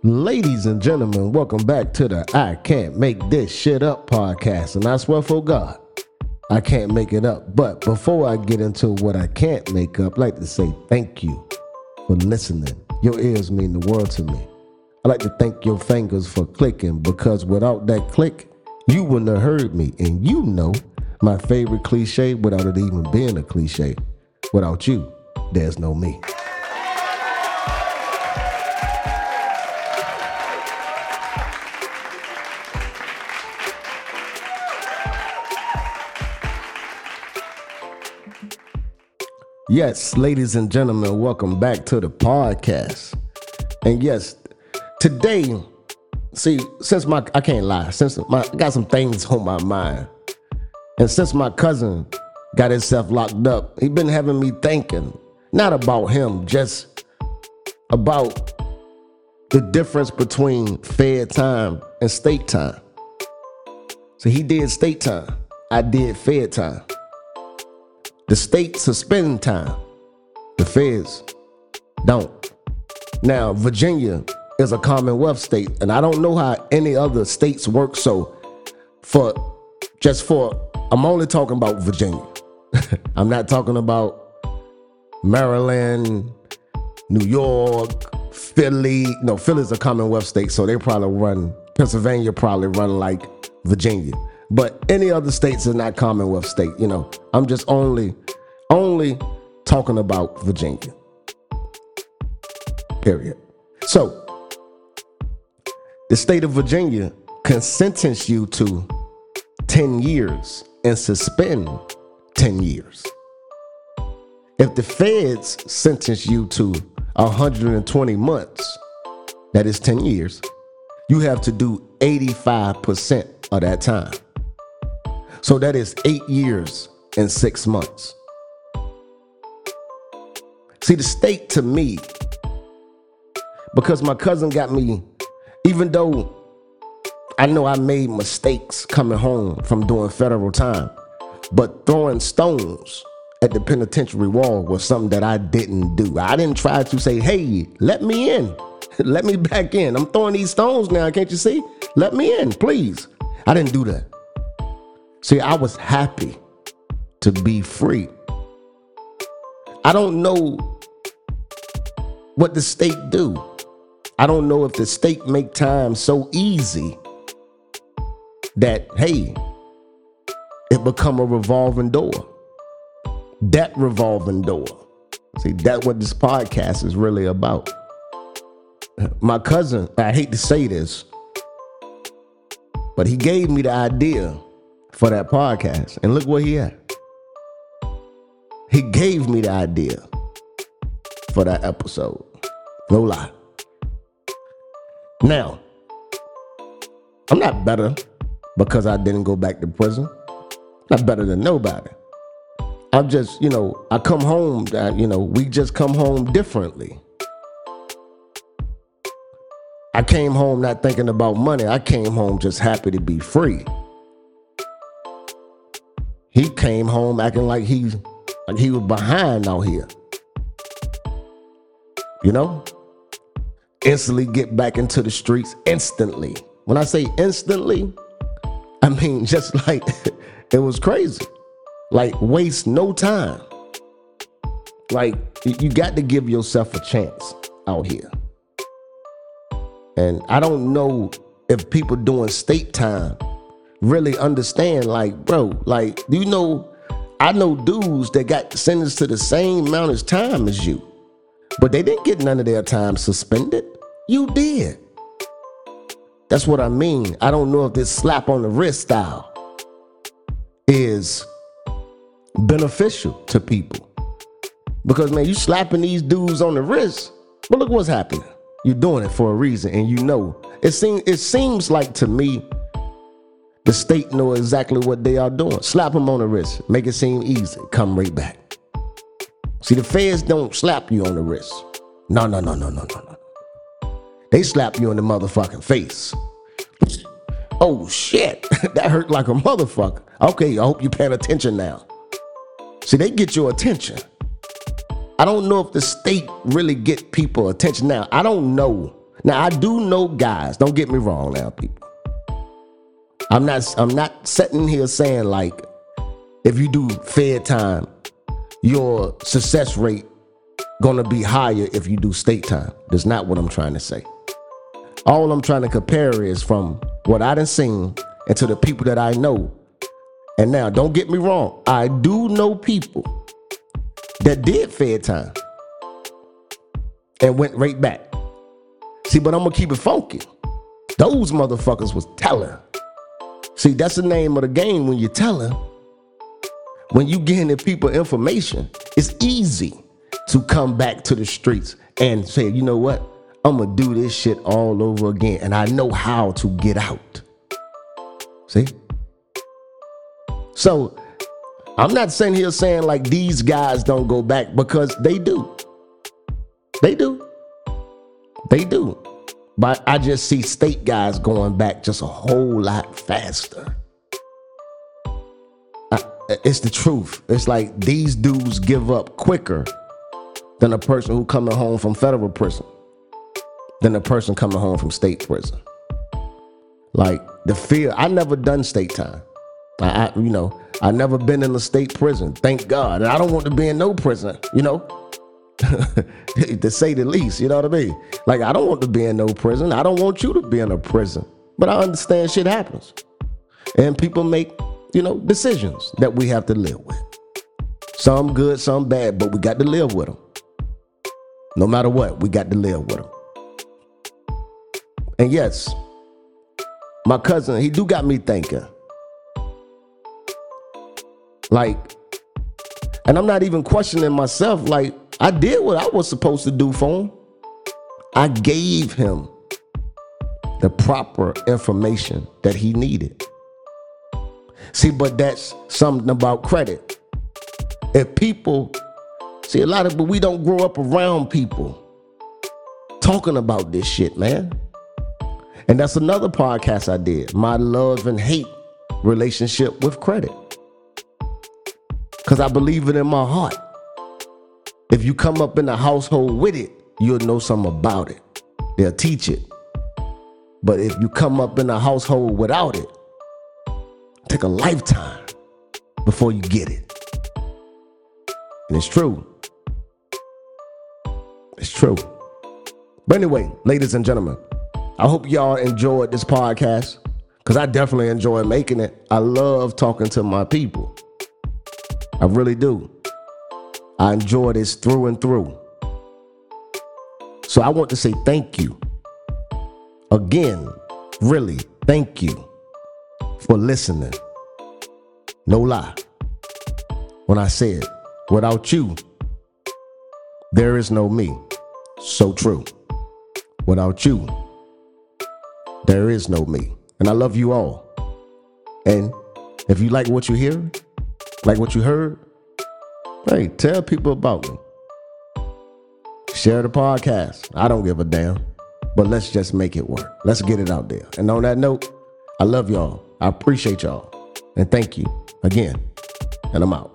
Ladies and gentlemen, welcome back to the I Can't Make This Shit Up podcast. And I swear for God, I can't make it up. But before I get into what I can't make up, I'd like to say thank you for listening. Your ears mean the world to me. I'd like to thank your fingers for clicking, because without that click, you wouldn't have heard me. And you know my favorite cliche, without it even being a cliche, without you, there's no me. Yes, ladies and gentlemen, welcome back to the podcast. And yes, today, I can't lie, I got some things on my mind. And since my cousin got himself locked up, he been having me thinking, not about him, just about the difference between Fed time and state time. So he did state time, I did Fed time. The state suspend time, the feds don't. Now, Virginia is a Commonwealth state, and I don't know how any other states work. So I'm only talking about Virginia. I'm not talking about Maryland, New York, Philly. No, Philly's a Commonwealth state, so Pennsylvania probably run like Virginia. But any other states is not Commonwealth state, I'm just only talking about Virginia. Period. So, the state of Virginia can sentence you to 10 years and suspend 10 years. If the feds sentence you to 120 months, that is 10 years, you have to do 85% of that time. So that is 8 years and 6 months. See, the state to me, because my cousin got me, even though I know I made mistakes coming home from doing federal time, but throwing stones at the penitentiary wall was something that I didn't do. I didn't try to say, hey, let me in. Let me back in. I'm throwing these stones now, can't you see? Let me in, please. I didn't do that. See, I was happy to be free. I don't know what the state do. I don't know if the state make time so easy that, hey, it become a revolving door. That revolving door. See, that's what this podcast is really about. My cousin, I hate to say this, but he gave me the idea for that podcast. And look where he at. He gave me the idea for that episode. No lie. Now, I'm not better because I didn't go back to prison. I'm not better than nobody. I'm just, I come home, we just come home differently. I came home not thinking about money. I came home just happy to be free. He came home acting like he was behind out here. Instantly get back into the streets instantly. When I say instantly, I mean just like it was crazy. Like waste no time. Like you got to give yourself a chance out here. And I don't know if people doing state time really understand, bro, I know dudes that got sentenced to the same amount of time as you, but they didn't get none of their time suspended. You did. That's what I mean. I don't know if this slap on the wrist style is beneficial to people. Because, man, you slapping these dudes on the wrist, but look what's happening. You're doing it for a reason, and it seems like to me, the state know exactly what they are doing. Slap them on the wrist. Make it seem easy. Come right back. See, the feds don't slap you on the wrist. No. They slap you in the motherfucking face. Oh, shit. That hurt like a motherfucker. Okay, I hope you're paying attention now. See, they get your attention. I don't know if the state really get people attention now. I don't know Now, I do know guys, don't get me wrong now, people. I'm not sitting here saying like, if you do Fed time, your success rate gonna be higher if you do state time. That's not what I'm trying to say. All I'm trying to compare is from what I done seen and to the people that I know. And now, don't get me wrong, I do know people that did Fed time and went right back. See, but I'm gonna keep it funky. Those motherfuckers was telling. See, that's the name of the game when you're telling. When you getting the people information, it's easy to come back to the streets and say, you know what? I'm gonna do this shit all over again. And I know how to get out. See? So I'm not sitting here saying like these guys don't go back, because they do. They do. They do. But I just see state guys going back just a whole lot faster. It's the truth. It's like these dudes give up quicker than a person who coming home from federal prison, than a person coming home from state prison. Like the fear, I never done state time. I never been in a state prison, thank God. And I don't want to be in no prison, to say the least, you know what I mean? Like, I don't want to be in no prison. I don't want you to be in a prison. But I understand shit happens. And people make, decisions that we have to live with. Some good, some bad, but we got to live with them. No matter what, we got to live with them. And yes, my cousin, he do got me thinking. Like, and I'm not even questioning myself, like, I did what I was supposed to do for him. I gave him the proper information that he needed. See, but that's something about credit. If people, but we don't grow up around people talking about this shit, man. And that's another podcast I did, my love and hate relationship with credit. Because I believe it in my heart. If you come up in a household with it, you'll know something about it. They'll teach it. But if you come up in a household without it, take a lifetime before you get it. And it's true. It's true. But anyway, ladies and gentlemen, I hope y'all enjoyed this podcast, because I definitely enjoy making it. I love talking to my people. I really do. I enjoy this through and through. So I want to say thank you. Again, really, thank you for listening. No lie. When I said, without you, there is no me. So true. Without you, there is no me. And I love you all. And if you like what you hear, like what you heard, hey, tell people about me. Share the podcast. I don't give a damn. But let's just make it work. Let's get it out there. And on that note, I love y'all. I appreciate y'all. And thank you again. And I'm out.